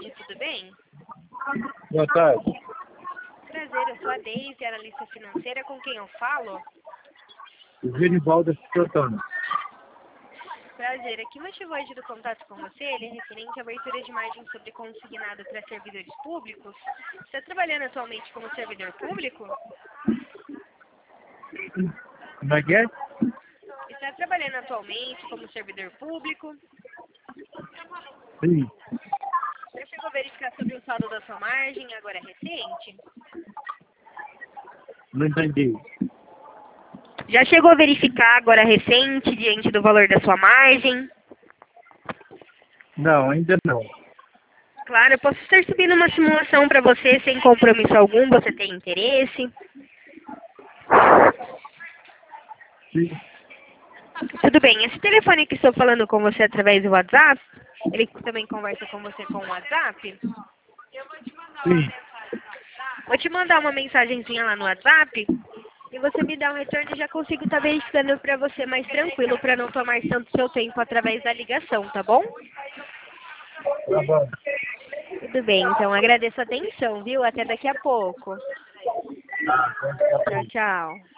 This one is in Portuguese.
tarde, tudo bem? Boa tarde. Prazer, eu sou a Deise, analista financeira, com quem eu falo? Genivaldo Santana. Prazer, aqui o motivo hoje do contato com você, ele é referente à abertura de margem sobre consignado para servidores públicos. Você está trabalhando atualmente como servidor público? Como é que é? Está trabalhando atualmente como servidor público? Sim. Já chegou a verificar sobre o saldo da sua margem, agora é recente? Não entendi. Já chegou a verificar agora recente, diante do valor da sua margem? Não, ainda não. Claro, eu posso estar subindo uma simulação para você sem compromisso algum, você tem interesse? Sim. Tudo bem, esse telefone que estou falando com você através do WhatsApp, ele também conversa com você com o WhatsApp? Sim. Vou te mandar uma mensagenzinha lá no WhatsApp e você me dá um retorno e já consigo estar verificando para você mais tranquilo, para não tomar tanto seu tempo através da ligação, tá bom? Tá bom. Tudo bem, então agradeço a atenção, viu? Até daqui a pouco. Tchau, tchau.